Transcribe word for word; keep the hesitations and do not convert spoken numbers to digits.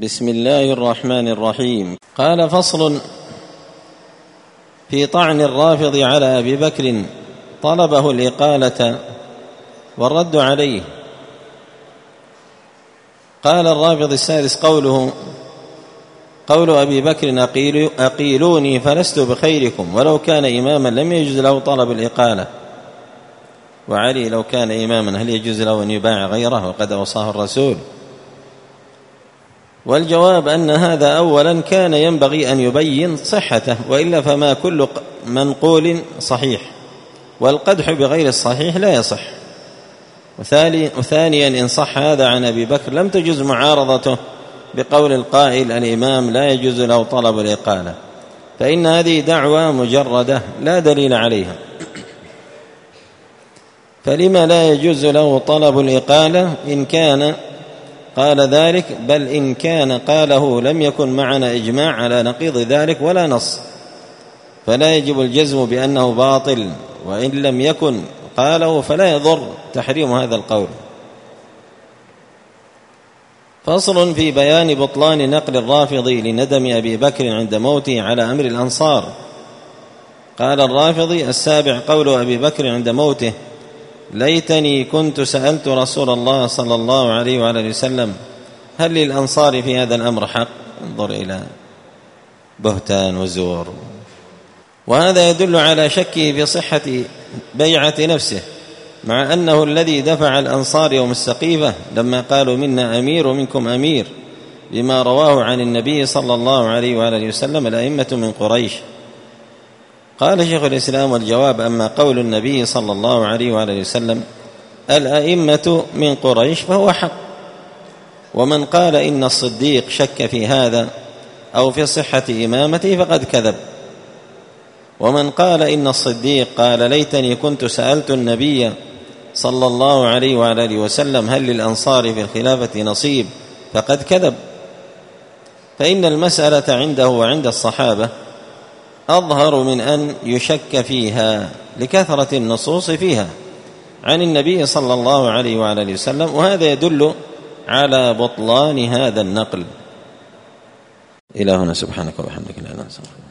بسم الله الرحمن الرحيم. قال: فصل في طعن الرافض على أبي بكر طلبه الإقالة والرد عليه. قال الرافض السادس: قوله قول أبي بكر أقيلوني فلست بخيركم، ولو كان إماما لم يجوز له طلب الإقالة. وعلي لو كان إماما هل يجوز له أن يباع غيره وقد أوصاه الرسول؟ والجواب أن هذا أولا كان ينبغي أن يبين صحته، وإلا فما كل منقول صحيح، والقدح بغير الصحيح لا يصح. وثانيا إن صح هذا عن أبي بكر لم تجوز معارضته بقول القائل الإمام لا يجوز له طلب الإقالة، فإن هذه دعوة مجردة لا دليل عليها. فلما لا يجوز له طلب الإقالة إن كان قال ذلك؟ بل إن كان قاله لم يكن معنا إجماع على نقيض ذلك ولا نص، فلا يجب الجزم بأنه باطل، وإن لم يكن قاله فلا يضر تحريم هذا القول. فصل في بيان بطلان نقل الرافضي لندم أبي بكر عند موته على أمر الأنصار. قال الرافضي السابع: قول أبي بكر عند موته: ليتني كنت سألت رسول الله صلى الله عليه وعلى وسلم هل للأنصار في هذا الأمر حق؟ انظر إلى بهتان وزور. وهذا يدل على شكه في صحة بيعة نفسه، مع أنه الذي دفع الأنصار يوم السقيفة لما قالوا منا أمير ومنكم أمير، بما رواه عن النبي صلى الله عليه وعلى وسلم الأئمة من قريش. قال شيخ الإسلام: والجواب أما قول النبي صلى الله عليه وعلى وسلم الأئمة من قريش فهو حق، ومن قال إن الصديق شك في هذا أو في صحة إمامته فقد كذب. ومن قال إن الصديق قال ليتني كنت سألت النبي صلى الله عليه وعلى وسلم هل للأنصار في الخلافة نصيب فقد كذب. فإن المسألة عنده وعند الصحابة أظهر من أن يشك فيها لكثرة النصوص فيها عن النبي صلى الله عليه وعلى وسلم، وهذا يدل على بطلان هذا النقل. إلى هنا، سبحانك وبحمدك لا إله إلا أنت.